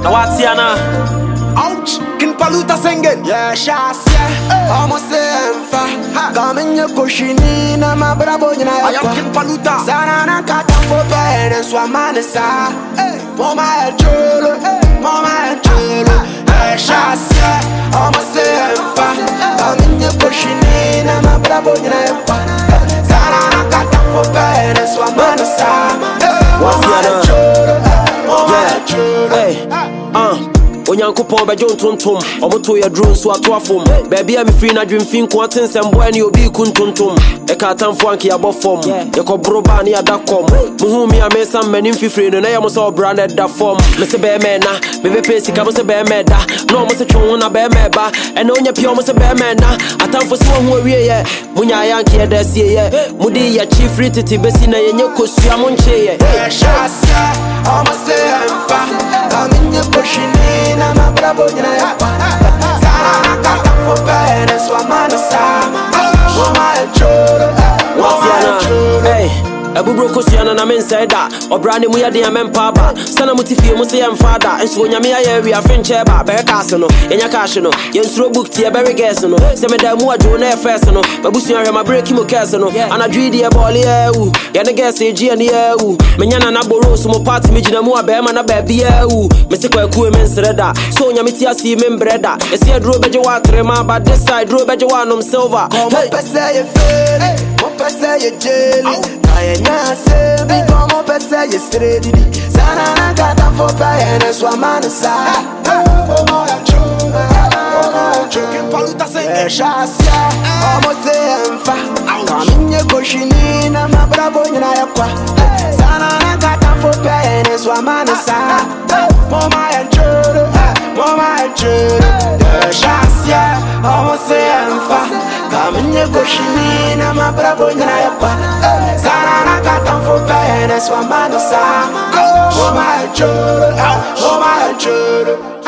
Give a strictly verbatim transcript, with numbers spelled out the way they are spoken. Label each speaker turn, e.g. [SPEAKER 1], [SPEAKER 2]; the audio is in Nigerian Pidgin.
[SPEAKER 1] Now what's here now?
[SPEAKER 2] Ouch, King Paluta singing.
[SPEAKER 3] Yeah, shots, yeah. Almost them fa. Come in your cushioning, I'm a bravo, you know.
[SPEAKER 2] I am King Paluta.
[SPEAKER 3] Sanana kata for bed and swamanasa. Mama cholo, mama cholo. Yeah, shots, yeah. Almost them fa. Come in your cushioning, I'm a bravo, you know. Sanana kata for bed and swamanasa. Mama cholo, mama cholo.
[SPEAKER 1] Hey, uh. Onyankopon be jon tontom omoto ye drum so ato afom baby am free na dwem fin ko atensem boy ne obi kuntontom e ka tamfo anke ya bofom ye ko broba ne adakom muhu mi amesa manim fifre no na ye mo so branded da form me se be me na me be pesi ka mo se be me da no mo se twon na be me ba e na onya pio mo se be me na atamfo so ho awie ye munya ya anke da sie ye mudi ya chief titi besi na ye nyekosua mo nche ye
[SPEAKER 3] shasa almost emfa I'm pushing in, I'm a bravo, you know. Sana kata for bed, so I'm on the side. Woman, choro, woman,
[SPEAKER 1] hey. Ebu broko siana na men say that obrane mu ya de amem papa sana mutifie mu say am father enso nyame aye wi afenche ba be kaase no yenya cash no yensuro book tie be guess no se me da mu adwo na first no babusu ahwe ma break mu case no anadwi de ball ya wu ye ne guess e gi ne ya wu menya na na boro so mo party me gina mu aba ma na ba bi ya wu me se kwa ku men sreda so nyame ti asi me breda e se adro beje wa trema ba this side dro beje wa nom silver
[SPEAKER 3] hey pese ye fere mo pese ye jelly na se bi como pese ye stredi sana na kata for payene so amansa oh my chuma oh my
[SPEAKER 2] King Paluta singing.
[SPEAKER 3] shasia almost emfa kaminye koshini na mabrabo nyina yakwa sana na kata for payene so amansa oh my churu oh my churu shasia almost emfa kaminye koshini na mabrabo nyina yakwa sana kata for payene so amansa oh my churu oh my churu